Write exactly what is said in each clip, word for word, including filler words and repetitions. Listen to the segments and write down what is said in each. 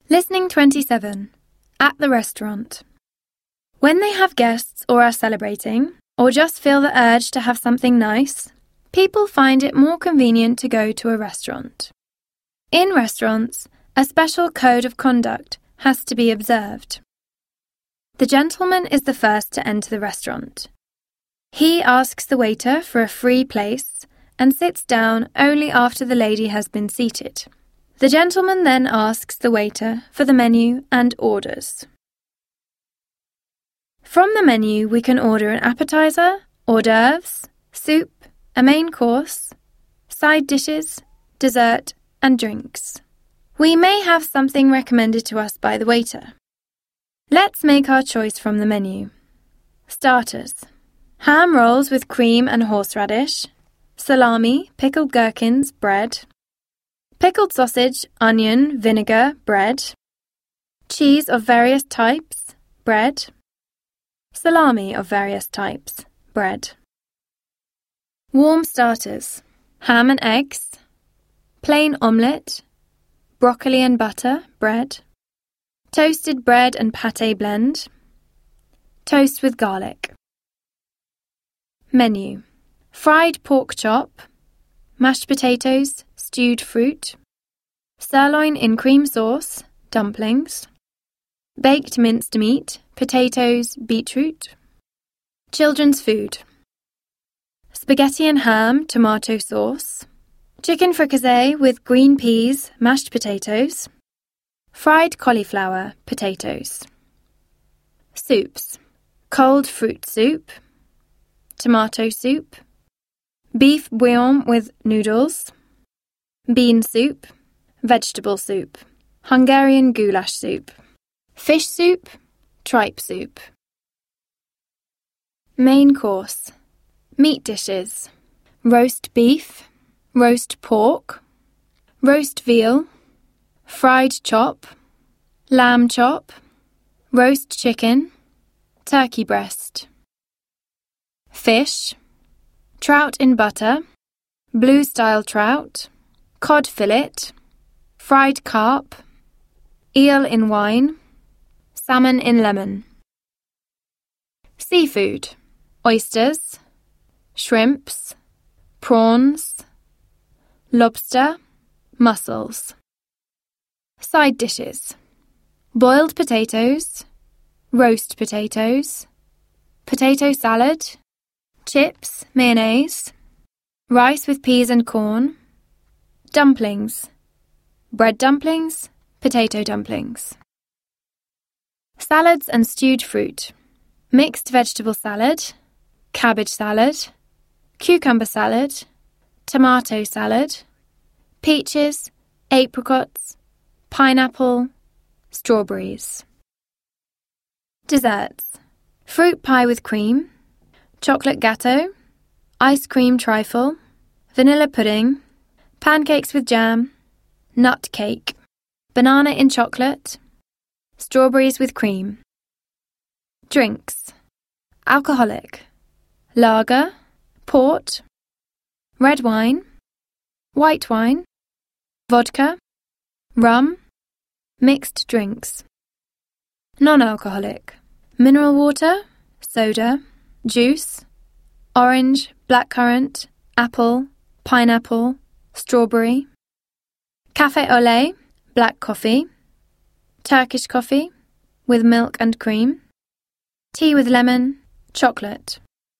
Listening twenty-seven. At the restaurant. When they have guests or are celebrating, or just feel the urge to have something nice, people find it more convenient to go to a restaurant. In restaurants, a special code of conduct has to be observed. The gentleman is the first to enter the restaurant. He asks the waiter for a free place and sits down only after the lady has been seated. The gentleman then asks the waiter for the menu and orders. From the menu, we can order an appetizer, hors d'oeuvres, soup, a main course, side dishes, dessert, and drinks. We may have something recommended to us by the waiter. Let's make our choice from the menu. Starters: ham rolls with cream and horseradish, salami, pickled gherkins, bread, pickled sausage, onion, vinegar, bread, cheese of various types, bread, salami of various types, bread. Warm starters: ham and eggs, plain omelette, broccoli and butter, bread, toasted bread and pâté blend, toast with garlic. Menu: fried pork chop, mashed potatoes, stewed fruit, sirloin in cream sauce, dumplings, baked minced meat, potatoes, beetroot, children's food, spaghetti and ham, tomato sauce, chicken fricassee with green peas, mashed potatoes, fried cauliflower, potatoes. Soups: cold fruit soup, tomato soup, beef bouillon with noodles, bean soup, vegetable soup, Hungarian goulash soup, fish soup, tripe soup. Main course: meat dishes: roast beef, roast pork, roast veal, fried chop, lamb chop, roast chicken, turkey breast. Fish: trout in butter, blue-style trout, cod fillet, fried carp, eel in wine, salmon in lemon. Seafood: oysters, shrimps, prawns, lobster, mussels. Side dishes: boiled potatoes, roast potatoes, potato salad, chips, mayonnaise, rice with peas and corn, dumplings, bread dumplings, potato dumplings. Salads and stewed fruit: mixed vegetable salad, cabbage salad, cucumber salad, tomato salad, peaches, apricots, pineapple, strawberries. Desserts: fruit pie with cream, chocolate gâteau, ice cream trifle, vanilla pudding, pancakes with jam, nut cake, banana in chocolate, strawberries with cream. Drinks: alcoholic, lager, port, red wine, white wine, vodka, rum, mixed drinks. Non-alcoholic: mineral water, soda, juice, orange, blackcurrant, apple, pineapple, strawberry. Café au lait, black coffee, Turkish coffee with milk and cream, tea with lemon, chocolate.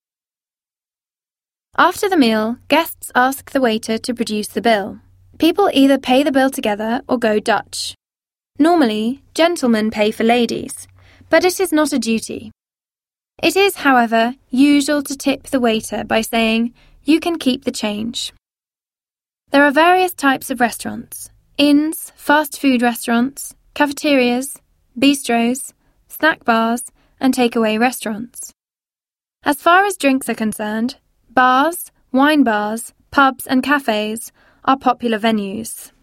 After the meal, guests ask the waiter to produce the bill. People either pay the bill together or go Dutch. Normally, gentlemen pay for ladies, but it is not a duty. It is, however, usual to tip the waiter by saying, "You can keep the change." There are various types of restaurants: inns, fast food restaurants, cafeterias, bistros, snack bars, and takeaway restaurants. As far as drinks are concerned, bars, wine bars, pubs and cafes are popular venues.